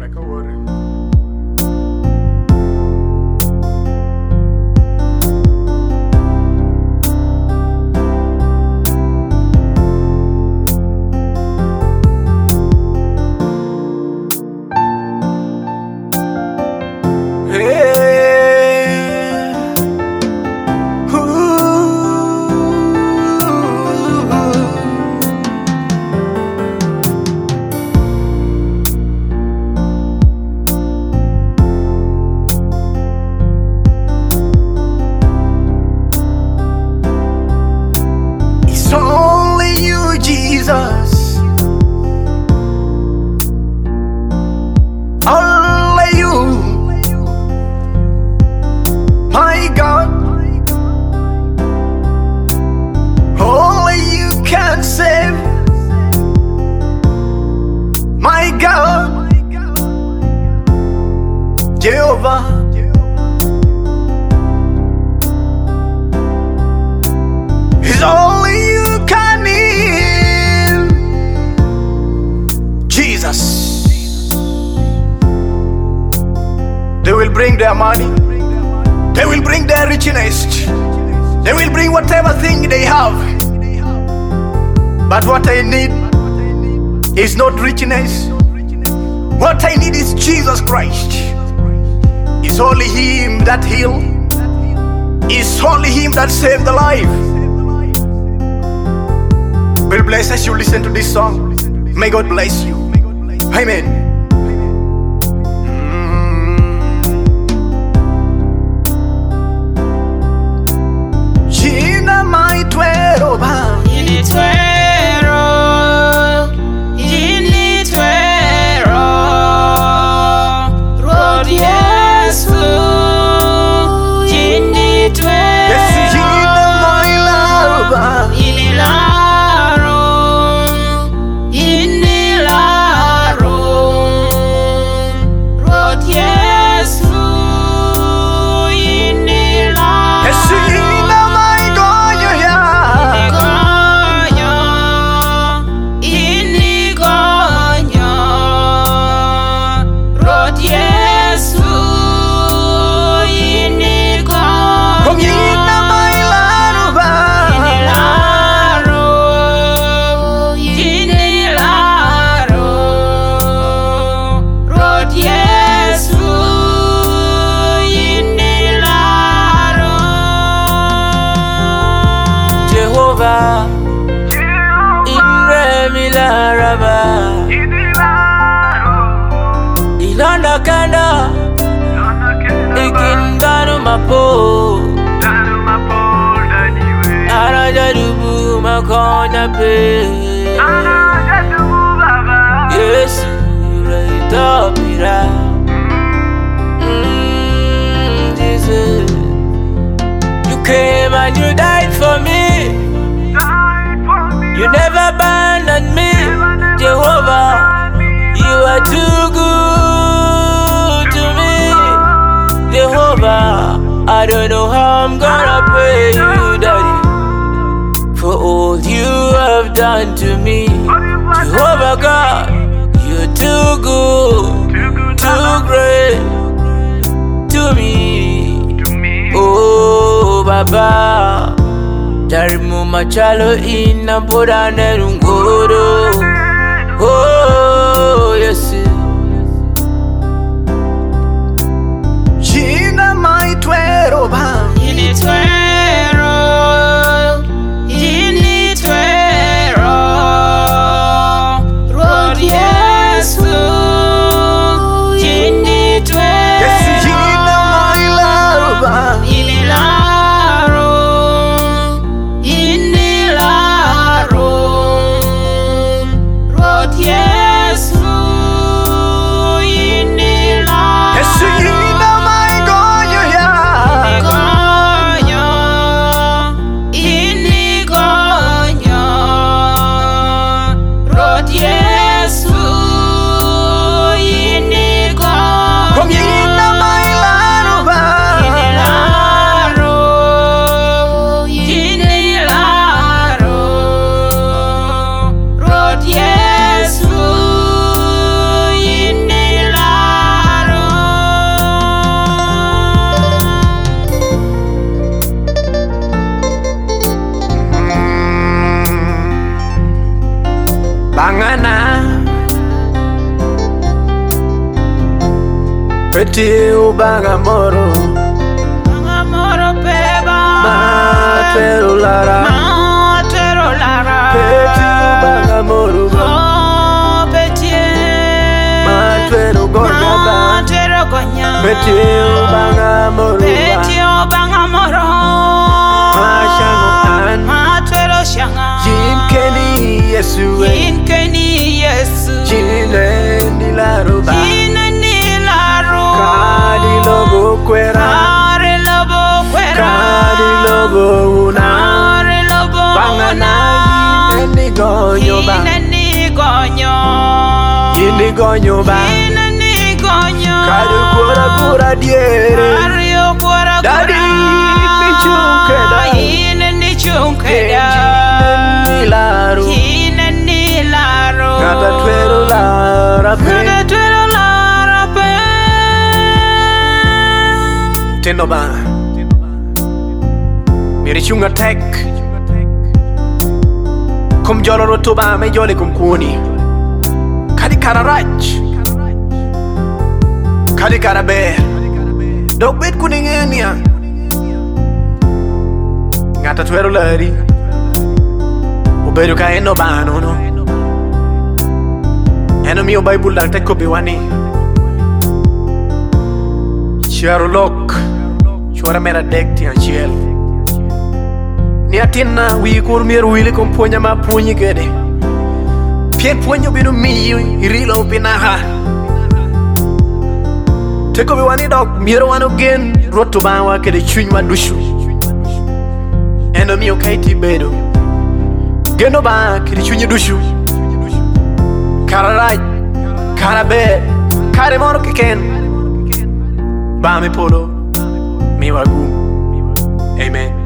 Jesus, only you, my God, only you can save, my God, Jehovah. It's only you can heal, Jesus. They will bring their money, they will bring their richness, they will bring whatever thing they have. But what I need is not richness. What I need is Jesus Christ. It's only Him that heals. It's only Him that saves the life. Will bless as you listen to this song. May God bless you. Amen. Jina maitwero ba Initwero, initwero, Lord Yesu, initwero. Yesu jina mailaro ba Ilonda kanda ikindanu mapo arajadubu makonya pe Yesu reitopira Jesus, you came and you died for me. You never abandoned me, Jehovah. You are too good to me, Jehovah. I don't know how I'm gonna pay you, Daddy, for all you have done to me. Jehovah God, you're too good, too great to me. Oh, Baba, Jarimu machalo ina boda nerungoro. Oh, yes. Jina maitwero ba Initwero, initwero, Lord Yesu, initwero. Yesu jina mailaro ba Yeah. Peti ubanga moro peba matero lara Peti ubanga moro peti matero gonya Peti ubanga moro mashango an matero shanga jinkeni Yesu jine nilaro ba kadi lobo kwera kadi lobo una bangana ini gonyo ba kadi kura diere dadi nichukeda nilaro kata twero lara pe tendo ba miri chunga tek kom jolo roto ba me jole kom kuni kadi kararach kadi karabe dog bet kuningenia ngata twero lari obedo ka eno bano no eno mio bible dar tek ko biwani Sherlock chwara mera dek ti achiel ni atinna wi kur mier wili kom puonja ma puonyi kede pien puonjo bino miyi irilo pinaha teko bi wani dok miero wano gen roto bawa kede chuny ma dushu eno mio kaiti bedo geno ba kede chunyi dushu kararaj karabe kare moro kiken ba me polo mi wagu amen